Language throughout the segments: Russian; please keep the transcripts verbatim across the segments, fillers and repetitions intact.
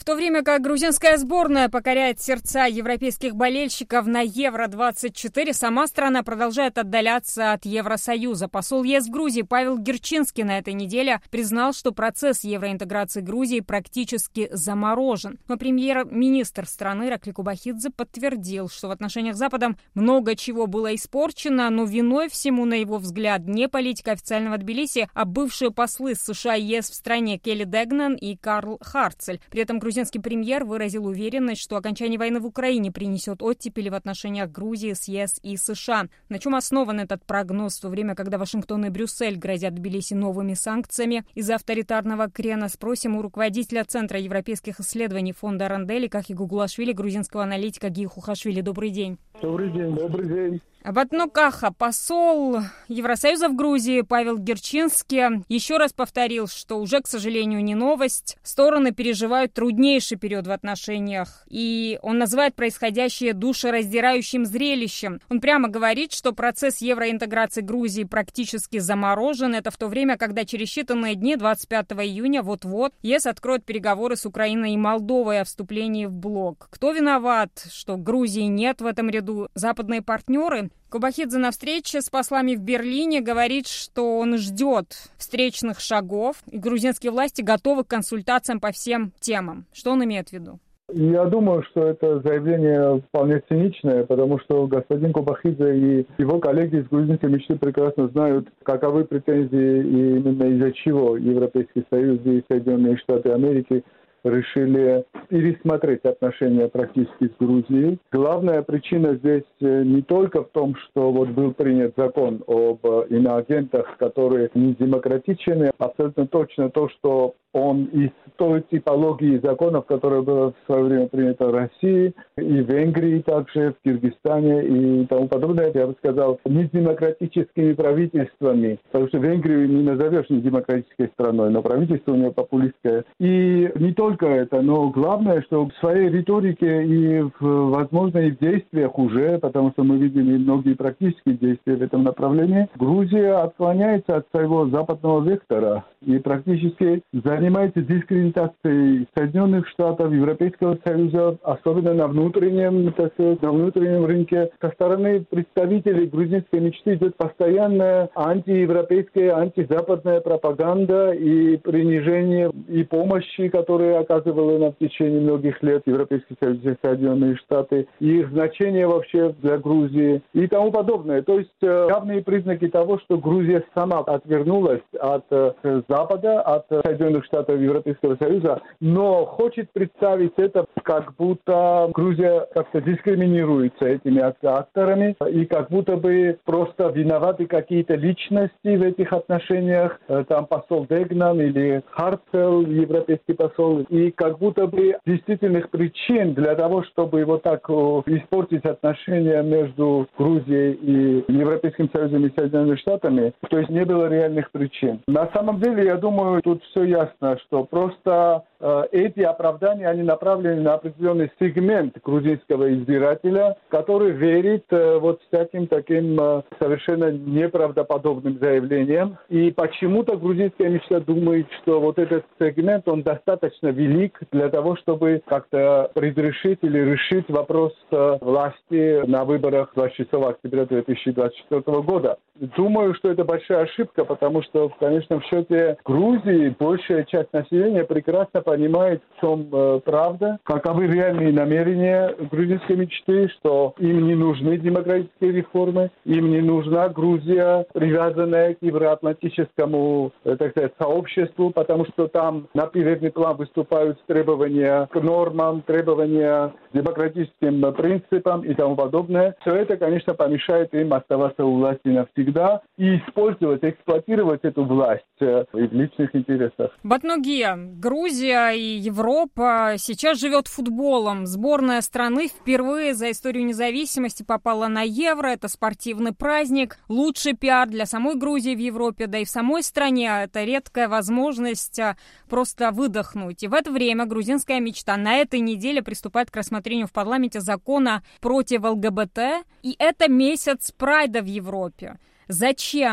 то время как грузинская сборная покоряет сердца европейских болельщиков на Евро двадцать четыре, сама страна продолжает отдаляться от Евросоюза. Посол ЕС в Грузии Павел Герчинский на этой неделе признал, что процесс евроинтеграции Грузии практически заморожен. Но премьер-министр страны Ираклий Кубахидзе подтвердил, что в отношениях с Западом много чего было испорчено, но виной всему, на его взгляд, не политика официального Тбилиси, а бывшие послы США и ЕС в стране Келли Дегнан и Карл Харцель. При этом грузинский премьер выразил уверенность, что окончание войны в Украине принесет оттепели в отношениях Грузии с ЕС и США. На чем основан этот прогноз в то время, когда Вашингтон и Брюссель грозят Тбилиси новыми санкциями из-за авторитарного крена? Спросим у руководителя Центра европейских исследований фонда Рандели Кахи Гугулашвили, грузинского аналитика Гии Хухашвили. Добрый день. Добрый день, добрый день. Батно Каха, посол Евросоюза в Грузии Павел Герчинский, еще раз повторил, что уже, к сожалению, не новость. Стороны переживают труднейший период в отношениях, и он называет происходящее душераздирающим зрелищем. Он прямо говорит, что процесс евроинтеграции Грузии практически заморожен. Это в то время, когда через считанные дни, двадцать пятого июня, вот-вот, ЕС откроет переговоры с Украиной и Молдовой о вступлении в блок. Кто виноват, что Грузии нет в этом ряду? Западные партнеры? Кубахидзе на встрече с послами в Берлине говорит, что он ждет встречных шагов, и грузинские власти готовы к консультациям по всем темам. Что он имеет в виду? Я думаю, что это заявление вполне циничное, потому что господин Кубахидзе и его коллеги из грузинской мечты прекрасно знают, каковы претензии и именно из-за чего Европейский Союз и Соединенные Штаты Америки решили пересмотреть отношения практически с Грузией. Главная причина здесь не только в том, что вот был принят закон об иноагентах, которые не демократичны, абсолютно точно то, что он из той типологии законов, которая была в свое время принята в России и в Венгрии, также в Киргизстане и тому подобное, я бы сказал, не с демократическими правительствами, потому что Венгрию не назовешь не демократической страной, но правительство у нее популистское. И не только это, но главное, что в своей риторике и, в, возможно, и в действиях уже, потому что мы видели многие практические действия в этом направлении, Грузия отклоняется от своего западного вектора и практически занимается дискредитацией Соединенных Штатов, Европейского Союза, особенно на внутреннем, так сказать, на внутреннем рынке. Со стороны представителей грузинской мечты идет постоянная антиевропейская, антизападная пропаганда и принижение и помощи, которые оказывали нам в течение многих лет Европейский Союз и Соединенные Штаты, и их значение вообще для Грузии и тому подобное. То есть явные признаки того, что Грузия сама отвернулась от Запада, от Соединенных Штатов Европейского Союза, но хочет представить это, как будто Грузия как-то дискриминируется этими акторами, и как будто бы просто виноваты какие-то личности в этих отношениях, там посол Дегнан или Харцел, европейский посол, и как будто бы действительных причин для того, чтобы вот так испортить отношения между Грузией и Европейским Союзом и Соединенными Штатами, то есть не было реальных причин. На самом деле, я думаю, тут все ясно, что просто э, эти оправдания, они направлены на определенный сегмент грузинского избирателя, который верит э, вот всяким таким э, совершенно неправдоподобным заявлениям. И почему-то грузинская мечта думает, что вот этот сегмент, он достаточно велик для того, чтобы как-то предрешить или решить вопрос э, власти на выборах двадцать шестого октября две тысячи двадцать четвёртого года. Думаю, что это большая ошибка, потому что в конечном счете Грузии большая часть населения прекрасно понимает, в чем э, правда, каковы реальные намерения грузинской мечты, что им не нужны демократические реформы, им не нужна Грузия, привязанная к евроатлантическому, э, так сказать, сообществу, потому что там на передний план выступают требования к нормам, требования к демократическим принципам и тому подобное. Все это, конечно, помешает им оставаться у власти навсегда и использовать, эксплуатировать эту власть э, в личных интересах. Батногия, Грузия и Европа сейчас живет футболом. Сборная страны впервые за историю независимости попала на Евро. Это спортивный праздник, лучший пиар для самой Грузии в Европе, да и в самой стране. Это редкая возможность просто выдохнуть. И в это время грузинская мечта на этой неделе приступает к рассмотрению в парламенте закона против ЛГБТ. И это месяц прайда в Европе. Зачем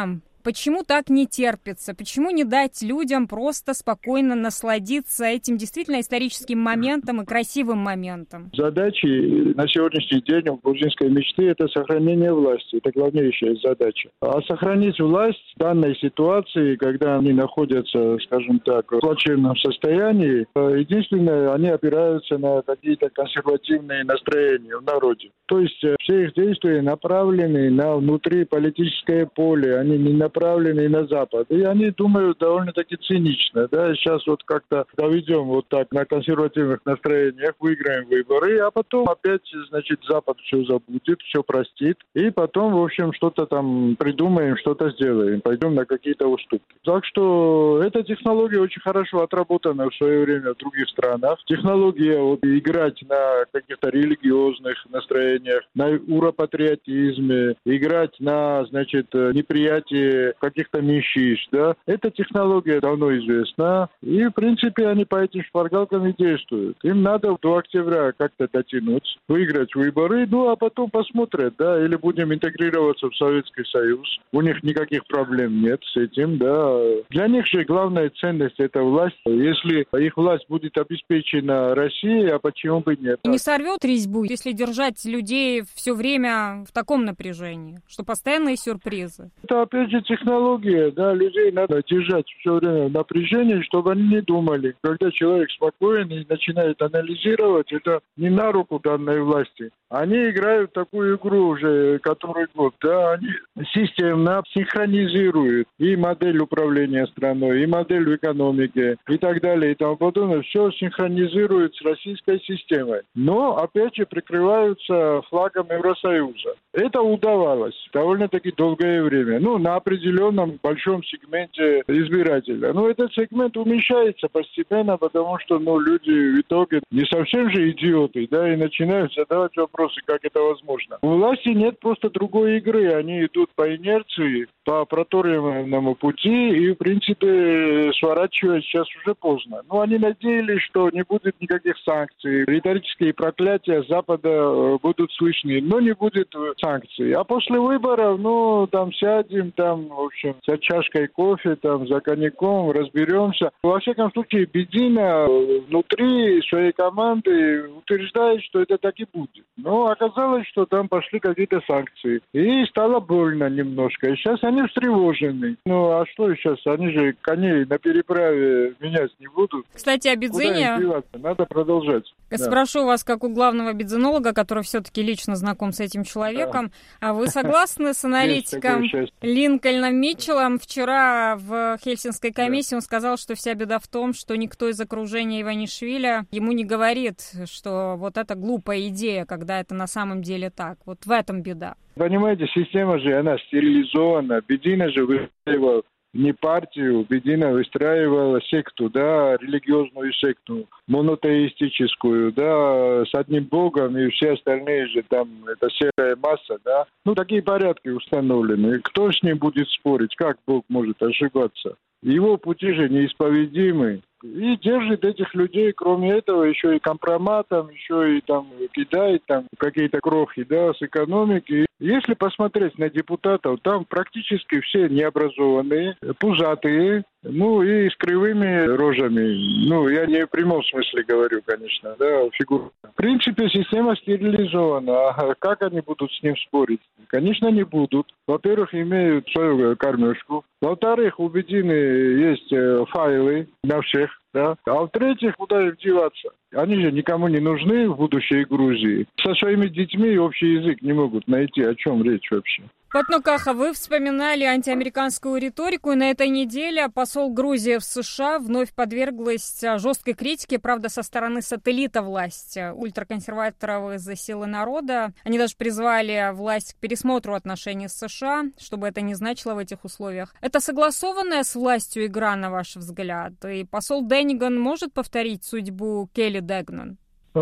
Почему так не терпится? Почему не дать людям просто спокойно насладиться этим действительно историческим моментом и красивым моментом? Задачи на сегодняшний день у грузинской мечты – это сохранение власти. Это главнейшая задача. А сохранить власть в данной ситуации, когда они находятся, скажем так, в плачевном состоянии, единственное, они опираются на какие-то консервативные настроения в народе. То есть все их действия направлены на внутриполитическое поле, они не направлены на Запад. И они думают довольно-таки цинично. Да? Сейчас вот как-то доведем вот так на консервативных настроениях, выиграем выборы, а потом опять, значит, Запад все забудет, все простит. И потом, в общем, что-то там придумаем, что-то сделаем, пойдем на какие-то уступки. Так что эта технология очень хорошо отработана в свое время в других странах. Технология вот, играть на каких-то религиозных настроениях, на уропатриотизме, играть на, значит, неприятие каких-то меньшинств, да. Эта технология давно известна, и, в принципе, они по этим шпаргалкам и действуют. Им надо до октября как-то дотянуть, выиграть выборы, ну, а потом посмотрят, да, или будем интегрироваться в Советский Союз. У них никаких проблем нет с этим, да. Для них же главная ценность – это власть. Если их власть будет обеспечена Россией, а почему бы нет? Не сорвет резьбу, если держать людей все время в таком напряжении, что постоянные сюрпризы. Это опять же технология, да, людей надо держать все время в напряжении, чтобы они не думали. Когда человек спокойный начинает анализировать, это не на руку данной власти. Они играют такую игру уже который год, да, они системно синхронизируют и модель управления страной, и модель в экономике, и так далее, и тому подобное. Все синхронизируют с российской системой. Но, опять же, прикрываются флагом Евросоюза. Это удавалось довольно-таки долгое время. Ну, на определенном большом сегменте избирателя. Но этот сегмент уменьшается постепенно, потому что, ну, люди в итоге не совсем же идиоты, да, и начинают задавать вопросы, как это возможно. У власти нет просто другой игры. Они идут по инерции, по проторенному пути, и, в принципе, сворачивать сейчас уже поздно. Но они надеялись, что не будет никаких санкций. Риторические проклятия Запада будут слышны, но не будет санкций. А после выборов, ну, там сядем, там, в общем, за чашкой кофе, там, за коньяком, разберемся. Во всяком случае, Бедина внутри своей команды утверждает, что это так и будет. Но оказалось, что там пошли какие-то санкции. И стало больно немножко. И сейчас они встревожены. Ну, а что сейчас? Они же коней на переправе менять не будут. Кстати, о Бедзине... Надо продолжать. Спрошу да. вас, как у главного бедзинолога, который все-таки лично знаком с этим человеком. Да. А вы согласны с аналитиком Линкольном Митчеллом? Вчера в Хельсинской комиссии да. он сказал, что вся беда в том, что никто из окружения Иванишвили ему не говорит, что вот это глупая идея, когда это на самом деле так. Вот в этом беда. Понимаете, система же, она стерилизована. Бедина же выстраивала не партию, Бедина выстраивала секту, да, религиозную секту, монотеистическую, да, с одним богом, и все остальные же там, это серая масса, да. Ну, такие порядки установлены. Кто с ним будет спорить? Как Бог может ошибаться? Его пути же неисповедимы. И держит этих людей, кроме этого, еще и компроматом, еще и там кидает там какие-то крохи, да, с экономики. Если посмотреть на депутатов, там практически все необразованные, пузатые, ну и с кривыми рожами. Ну, я не в прямом смысле говорю, конечно, да, фигурно. В принципе, система стерилизована. А как они будут с ним спорить? Конечно, не будут. Во-первых, имеют свою кормежку. Во-вторых, у Бедины есть файлы на всех. Да? А в-третьих, куда им деваться? Они же никому не нужны в будущей Грузии. Со своими детьми общий язык не могут найти. О чем речь вообще? Патнукаха, вы вспоминали антиамериканскую риторику, и на этой неделе посол Грузии в США вновь подверглась жесткой критике, правда, со стороны сателлита власти, ультраконсерваторов из-за силы народа. Они даже призвали власть к пересмотру отношений с США, чтобы это не значило в этих условиях. Это согласованная с властью игра, на ваш взгляд? И посол Дениган может повторить судьбу Келли Дегнан?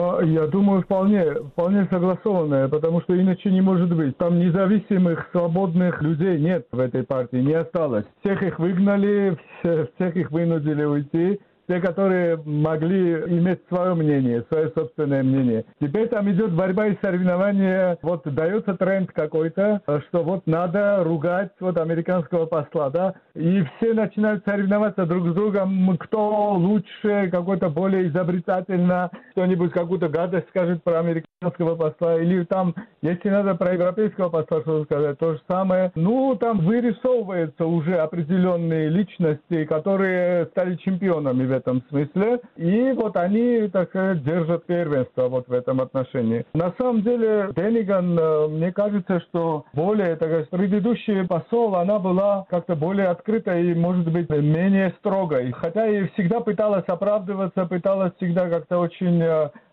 Я думаю, вполне, вполне согласованная, потому что иначе не может быть. Там независимых, свободных людей нет в этой партии, не осталось. Всех их выгнали, всех их вынудили уйти. те, которые могли иметь свое мнение, свое собственное мнение. Теперь там идет борьба и соревнования. Вот дается тренд какой-то, что вот надо ругать вот американского посла, да, и все начинают соревноваться друг с другом, кто лучше, какой-то более изобретательно, кто-нибудь какую-то гадость скажет про американского посла, или там, если надо про европейского посла что-то сказать, то же самое. Ну, там вырисовываются уже определенные личности, которые стали чемпионами в этом смысле, и вот они, так сказать, держат первенство вот в этом отношении. На самом деле, Дениган, мне кажется, что более, так сказать, предыдущий посол, она была как-то более открытой и, может быть, менее строгой. Хотя и всегда пыталась оправдываться, пыталась всегда как-то очень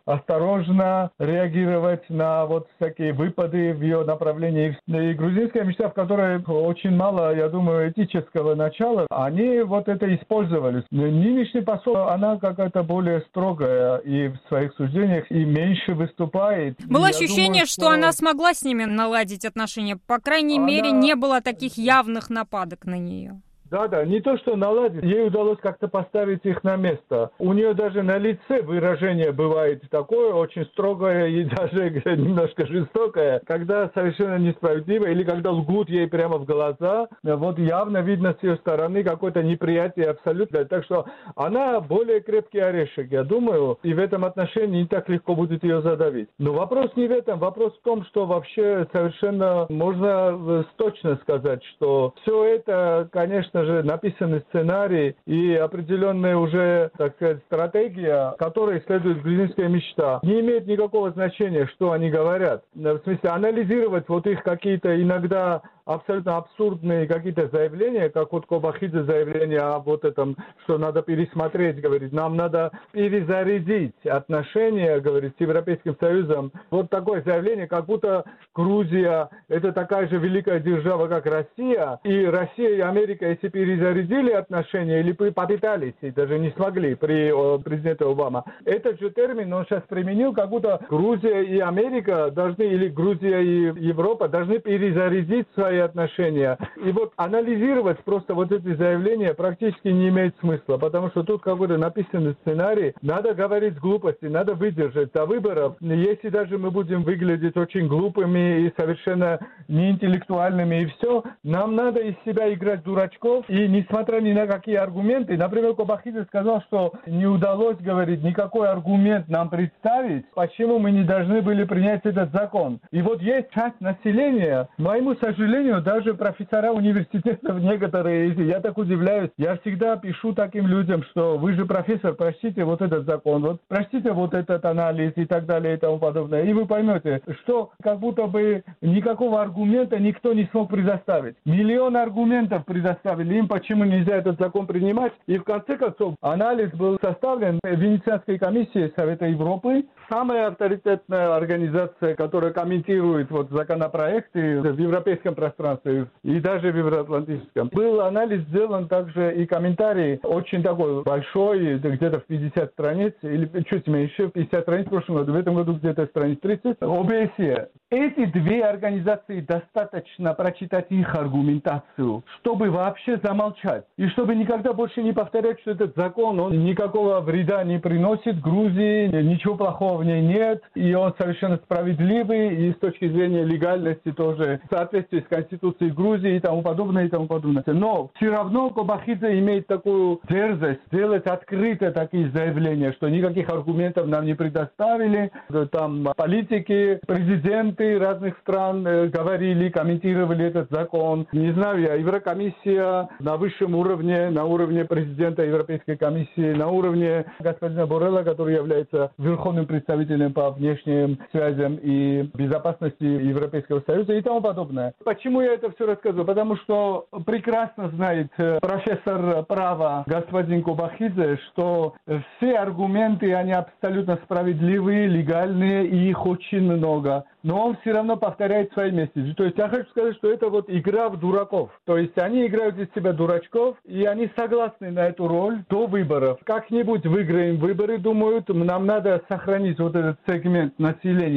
осторожно реагировать на вот всякие выпады в ее направлении. И грузинская мечта, в которой очень мало, я думаю, этического начала, они вот это использовали. Нынешний посол, она какая-то более строгая и в своих суждениях, и меньше выступает. Было и ощущение, думаю, что... что она смогла с ними наладить отношения. По крайней она... мере, не было таких явных нападок на нее. Да-да, не то, что наладить, ей удалось как-то поставить их на место. У нее даже на лице выражение бывает такое, очень строгое и даже немножко жестокое, когда совершенно несправедливо, или когда лгут ей прямо в глаза. Вот явно видно с ее стороны какое-то неприятие абсолютно. Так что она более крепкий орешек, я думаю, и в этом отношении не так легко будет ее задавить. Но вопрос не в этом, вопрос в том, что вообще совершенно можно точно сказать, что все это, конечно, же написанный сценарий и определенная уже, так сказать, стратегия, которой следует грузинская мечта. Не имеет никакого значения, что они говорят. В смысле, анализировать вот их какие-то иногда абсолютно абсурдные какие-то заявления, как вот Кобахидзе заявление о вот этом, что надо пересмотреть, говорит, нам надо перезарядить отношения, говорит, с Европейским Союзом. Вот такое заявление, как будто Грузия – это такая же великая держава, как Россия, и Россия и Америка, если перезарядили отношения, или попытались, и даже не смогли при президенте Обама. Этот же термин он сейчас применил, как будто Грузия и Америка должны, или Грузия и Европа должны перезарядить свои отношения. И вот анализировать просто вот эти заявления практически не имеет смысла, потому что тут какой-то написанный сценарий. Надо говорить глупости, надо выдержать до выборов. Если даже мы будем выглядеть очень глупыми и совершенно неинтеллектуальными и все, нам надо из себя играть дурачков. И несмотря ни на какие аргументы, например, Кобахидзе сказал, что не удалось, говорит, никакой аргумент нам представить, почему мы не должны были принять этот закон. И вот есть часть населения, моему сожалению, даже профессора университетов некоторые, я так удивляюсь, я всегда пишу таким людям, что вы же профессор, прочтите вот этот закон, вот прочтите вот этот анализ и так далее и тому подобное, и вы поймете, что как будто бы никакого аргумента никто не смог предоставить. Миллион аргументов предоставили им, почему нельзя этот закон принимать, и в конце концов анализ был составлен Венецианской комиссией Совета Европы, самая авторитетная организация, которая комментирует вот законопроекты в европейском пространстве и даже в евроатлантическом. Был анализ сделан также и комментарий очень такой большой, где-то в пятьдесят страниц, или чуть меньше, пятьдесят страниц в прошлом году, в этом году где-то страниц тридцать, об е эс е. Эти две организации достаточно прочитать их аргументацию, чтобы вообще замолчать. И чтобы никогда больше не повторять, что этот закон, он никакого вреда не приносит Грузии, ничего плохого в ней нет, и он совершенно справедливый, и с точки зрения легальности тоже в соответствии с Конституцией Грузии и тому подобное, и тому подобное. Но все равно Кобахидзе имеет такую дерзость сделать открыто такие заявления, что никаких аргументов нам не предоставили. Там политики, президенты разных стран говорили, комментировали этот закон. Не знаю я, Еврокомиссия на высшем уровне, на уровне президента Европейской комиссии, на уровне господина Боррелла, который является верховным представителем по внешним связям и безопасности Европейского Союза и тому подобное. Почему я это все рассказываю? Потому что прекрасно знает профессор права господин Кобахидзе, что все аргументы, они абсолютно справедливые, легальные, и их очень много. Но он все равно повторяет свои месседжи. То есть я хочу сказать, что это вот игра в дураков. То есть они играют из себя дурачков, и они согласны на эту роль до выборов. Как-нибудь выиграем выборы, думают, нам надо сохранить вот этот сегмент населения,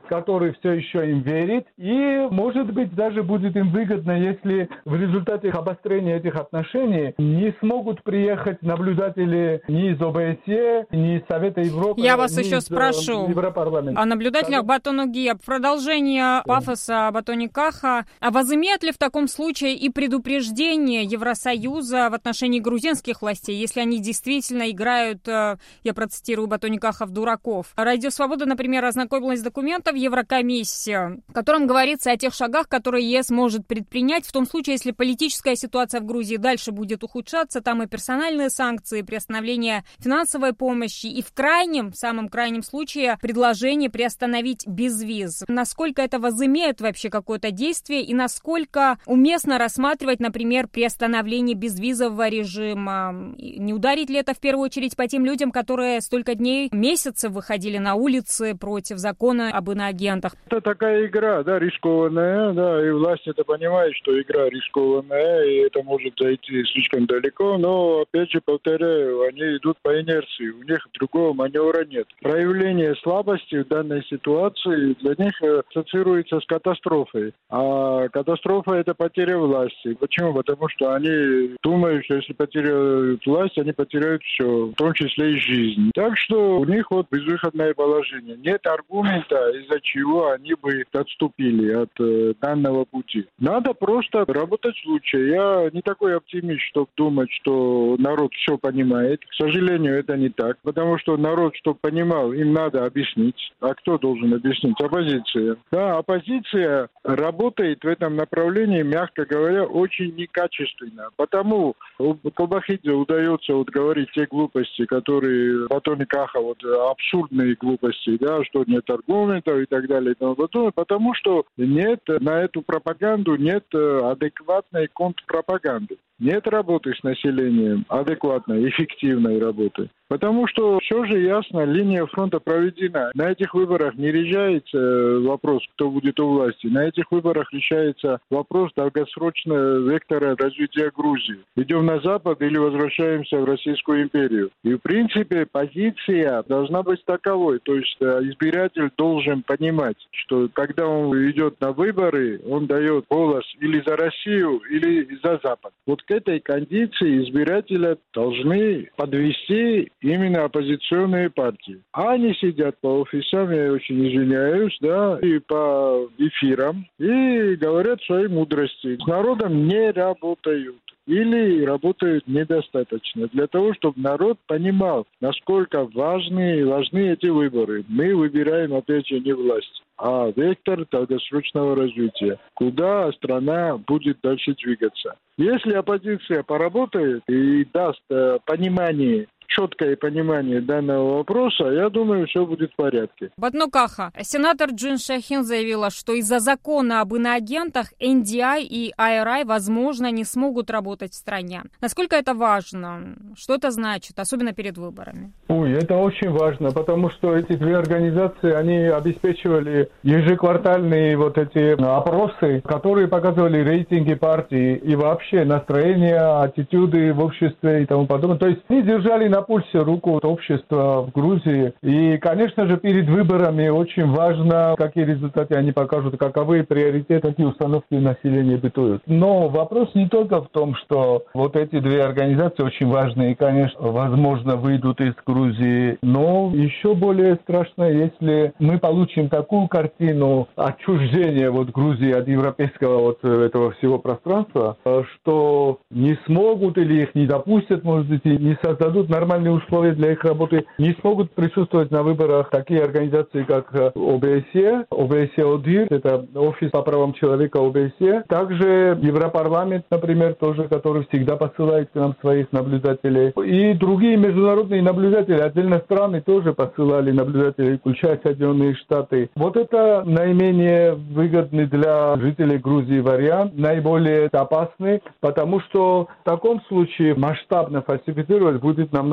который все еще им верит, и, может быть, даже будет им выгодно, если в результате обострения этих отношений не смогут приехать наблюдатели ни из ОБСЕ, ни из Совета Европы, Я вас ни еще из спрошу Европарламента. о наблюдателях Батону Гия. Продолжение пафоса о Батоне Каха. А возымеет ли в таком случае и предупреждение Евросоюза в отношении грузинских властей, если они действительно играют, я процитирую Батоне Каха, в дураков? Радио Свобода, например, ознакомилась с документом Еврокомиссии, в котором говорится о тех шагах, которые ЕС может предпринять в том случае, если политическая ситуация в Грузии дальше будет ухудшаться. Там и персональные санкции, приостановление финансовой помощи, и в крайнем, самом крайнем случае предложение приостановить безвиз. Насколько это возымеет вообще какое-то действие и насколько уместно рассматривать, например, приостановление безвизового режима? Не ударит ли это в первую очередь по тем людям, которые столько дней, месяцев выходили на улицы против закона об иноагентах? Это такая игра, да, рискованная, да, и власть это понимает, что игра рискованная, и это может зайти слишком далеко, но, опять же, повторяю, они идут по инерции, у них другого маневра нет. Проявление слабости в данной ситуации для них ассоциируется с катастрофой, а катастрофа – это потеря власти. Почему? Потому что они думают, что если потеряют власть, они потеряют все, в том числе и жизнь. Так что у них вот безвыходное положение. Нет аргумента, из-за чего они бы отступили от э, данного пути. Надо просто работать лучше. Я не такой оптимист, чтобы думать, что народ все понимает. К сожалению, это не так. Потому что народ, чтобы понимал, им надо объяснить. А кто должен объяснить? Оппозиция. Да, оппозиция работает в этом направлении, мягко говоря, очень некачественно. Потому Кобахидзе удается вот говорить те глупости, которые Батоне Каха, вот абсурдные глупости, да, что нет аргументов и так далее и тому подобное, потому что нет на эту пропаганду нет адекватной контрпропаганды. Нет работы с населением, адекватной, эффективной работы. Потому что все же ясно, линия фронта проведена. На этих выборах не решается вопрос, кто будет у власти. На этих выборах решается вопрос долгосрочного вектора развития Грузии. Идем на Запад или возвращаемся в Российскую империю. И в принципе позиция должна быть таковой. То есть избиратель должен понимать, что когда он идет на выборы, он дает голос или за Россию, или за Запад. Вот к этой кондиции избирателя должны подвести именно оппозиционные партии. А они сидят по офисам, я очень извиняюсь, да, и по эфирам, и говорят свои мудрости. С народом не работают. Или работают недостаточно. Для того, чтобы народ понимал, насколько важны, важны эти выборы. Мы выбираем, опять же, не власть, а вектор долгосрочного развития. Куда страна будет дальше двигаться. Если оппозиция поработает и даст э, понимание, четкое понимание данного вопроса, я думаю, все будет в порядке. Батоне Каха, сенатор Джин Шахин заявила, что из-за закона об иноагентах эн ди ай и ай ар ай, возможно, не смогут работать в стране. Насколько это важно? Что это значит, особенно перед выборами? Ой, это очень важно, потому что эти две организации, они обеспечивали ежеквартальные вот эти опросы, которые показывали рейтинги партии и вообще настроение, аттитюды в обществе и тому подобное. То есть они держали на пульсе руку общества в Грузии. И, конечно же, перед выборами очень важно, какие результаты они покажут, каковы приоритеты, какие установки населения бытуют. Но вопрос не только в том, что вот эти две организации очень важные и, конечно, возможно, выйдут из Грузии. Но еще более страшно, если мы получим такую картину отчуждения вот Грузии от европейского вот этого всего пространства, что не смогут или их не допустят, может быть, и не создадут нормальные условия для их работы, не смогут присутствовать на выборах такие организации, как ОБСЕ, ОБСЕ-ОДИР, это Офис по правам человека ОБСЕ, также Европарламент, например, тоже, который всегда посылает к нам своих наблюдателей, и другие международные наблюдатели, отдельно страны тоже посылали наблюдателей, включая Соединенные Штаты. Вот это наименее выгодный для жителей Грузии вариант, наиболее опасный, потому что в таком случае масштабно фальсифицировать будет намного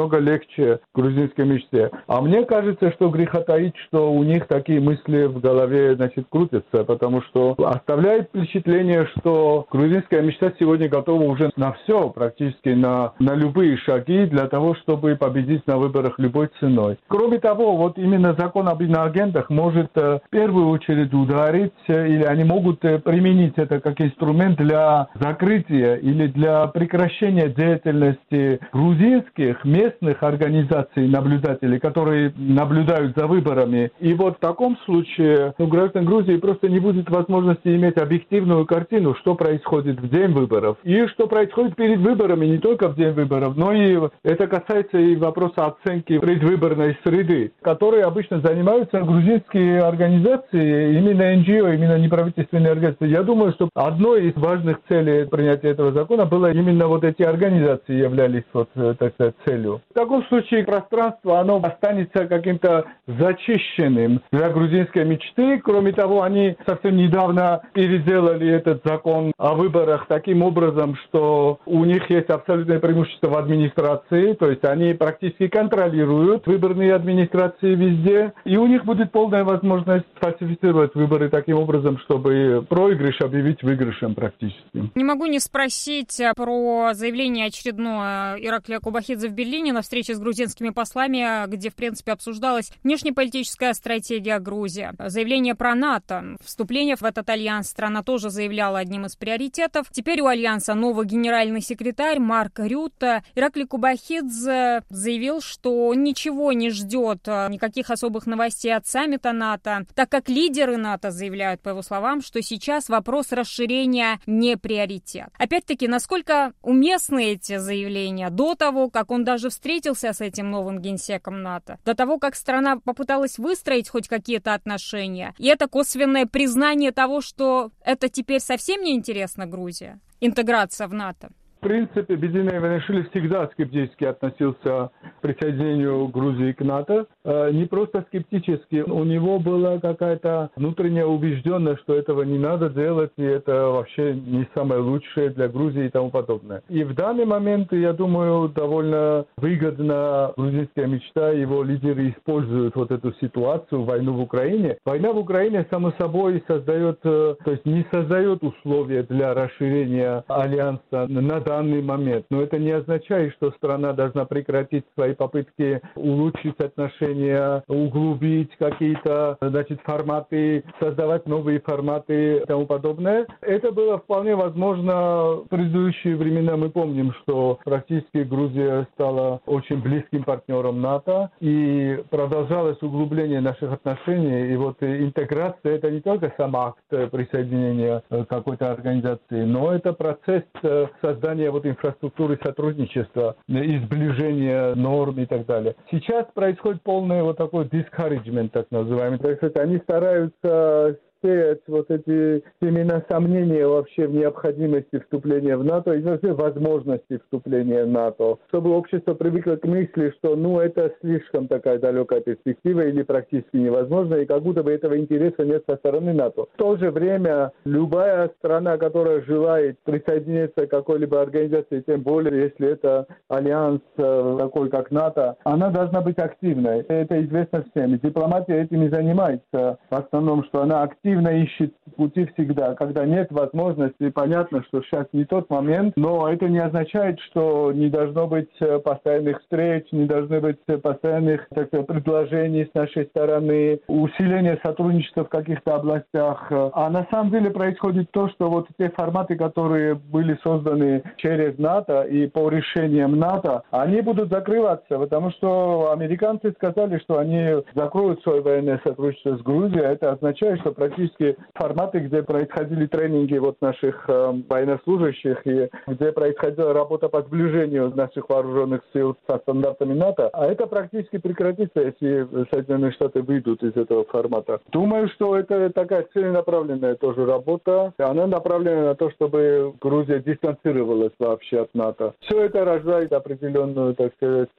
намного легче грузинской мечте. А мне кажется, что греха таить, что у них такие мысли в голове, значит, крутятся, потому что оставляет впечатление, что грузинская мечта сегодня готова уже на все, практически на, на любые шаги для того, чтобы победить на выборах любой ценой. Кроме того, вот именно закон об иноагентах может в первую очередь ударить, или они могут применить это как инструмент для закрытия или для прекращения деятельности грузинских местных организаций, наблюдателей, которые наблюдают за выборами. И вот в таком случае у граждан Грузии просто не будет возможности иметь объективную картину, что происходит в день выборов. И что происходит перед выборами, не только в день выборов, но и это касается и вопроса оценки предвыборной среды, которые обычно занимаются грузинские организации, именно эн джи о, именно неправительственные организации. Я думаю, что одной из важных целей принятия этого закона было именно вот эти организации являлись вот, так сказать, целью. В таком случае пространство, оно останется каким-то зачищенным для грузинской мечты. Кроме того, они совсем недавно переделали этот закон о выборах таким образом, что у них есть абсолютное преимущество в администрации, то есть они практически контролируют выборные администрации везде, и у них будет полная возможность фальсифицировать выборы таким образом, чтобы проигрыш объявить выигрышем практически. Не могу не спросить про заявление очередное Ираклия Кубахидзе в Берлине на встрече с грузинскими послами, где, в принципе, обсуждалась внешнеполитическая стратегия Грузии. Заявление про НАТО. Вступление в этот альянс страна тоже заявляла одним из приоритетов. Теперь у альянса новый генеральный секретарь Марк Рютте. Ираклий Кубахидзе заявил, что ничего не ждет, никаких особых новостей от саммита НАТО, так как лидеры НАТО заявляют, по его словам, что сейчас вопрос расширения не приоритет. Опять-таки, насколько уместны эти заявления до того, как он даже встретился с этим новым генсеком НАТО, до того, как страна попыталась выстроить хоть какие-то отношения. И это косвенное признание того, что это теперь совсем не интересно Грузия, интеграция в НАТО. В принципе, Бедина Иванишвили всегда скептически относился к присоединению Грузии к НАТО. Не просто скептически, у него была какая-то внутренняя убежденность, что этого не надо делать, и это вообще не самое лучшее для Грузии и тому подобное. И в данный момент, я думаю, довольно выгодно грузинская мечта, его лидеры используют вот эту ситуацию, войну в Украине. Война в Украине, само собой, создает, то есть не создает условия для расширения альянса на данный момент. Но это не означает, что страна должна прекратить свои попытки улучшить отношения, углубить какие-то, значит, форматы, создавать новые форматы и тому подобное. Это было вполне возможно в предыдущие времена. Мы помним, что практически Грузия стала очень близким партнером НАТО, и продолжалось углубление наших отношений. И вот интеграция — это не только сам акт присоединения к какой-то организации, но это процесс создания вот инфраструктуры сотрудничества, и сближения норм и так далее. Сейчас происходит полный вот такой discouragement, так называемый. То есть они стараются сеять вот эти семена сомнения вообще в необходимости вступления в НАТО и вообще возможности вступления в НАТО, чтобы общество привыкло к мысли, что ну это слишком такая далекая перспектива или практически невозможно, и как будто бы этого интереса нет со стороны НАТО. В то же время любая страна, которая желает присоединиться к какой-либо организации, тем более если это альянс такой как НАТО, она должна быть активной. Это известно всем. Дипломатия этим и занимается. В основном, что она активна, активно ищет пути всегда. Когда нет возможности, понятно, что сейчас не тот момент, но это не означает, что не должно быть постоянных встреч, не должны быть постоянных, так сказать, предложений с нашей стороны, усиления сотрудничества в каких-то областях. А на самом деле происходит то, что вот те форматы, которые были созданы через НАТО и по решениям НАТО, они будут закрываться, потому что американцы сказали, что они закроют свое военное сотрудничество с Грузией. Это означает, что практически форматы, где происходили тренинги вот наших э, военнослужащих и где происходила работа по сближению наших вооруженных сил со стандартами НАТО, а это практически прекратится, если Соединенные Штаты выйдут из этого формата. Думаю, что это такая целенаправленная тоже работа. Она направлена на то, чтобы Грузия дистанцировалась вообще от НАТО. Все это рождает определенную, так сказать,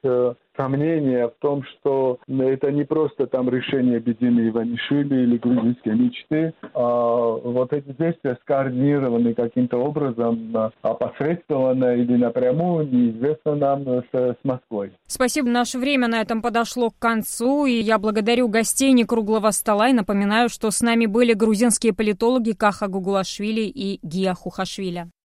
сомнение в том, что это не просто там решение Бедины Иванишвили или грузинской мечты. мечты. Вот эти действия скоординированы каким-то образом, опосредованно или напрямую, неизвестно нам с, с Москвой. Спасибо. Наше время на этом подошло к концу, и я благодарю гостей «Некруглого стола» и напоминаю, что с нами были грузинские политологи Каха Гугулашвили и Гия Хухашвили.